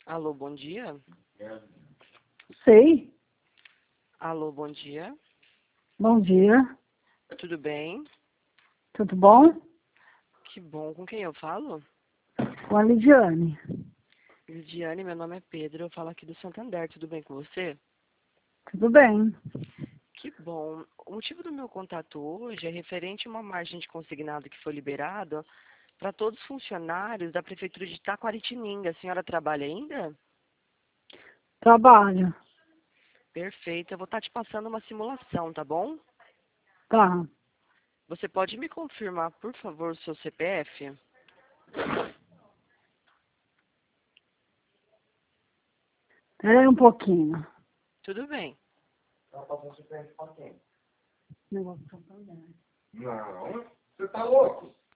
Alô, bom dia. Sei. Alô, bom dia. Bom dia. Tudo bem? Tudo bom? Que bom. Com quem eu falo? Com a Lidiane. Lidiane, meu nome é Pedro. Eu falo aqui do Santander. Tudo bem com você? Tudo bem. Que bom. O motivo do meu contato hoje é referente a uma margem de consignado que foi liberada para todos os funcionários da Prefeitura de Taquaritininga. A senhora trabalha ainda? Trabalho. Perfeito. Eu vou estar te passando uma simulação, tá bom? Tá. Você pode me confirmar, por favor, o seu CPF? Espera aí um pouquinho. Tudo bem. Negócio do Santander. Não, você tá louco?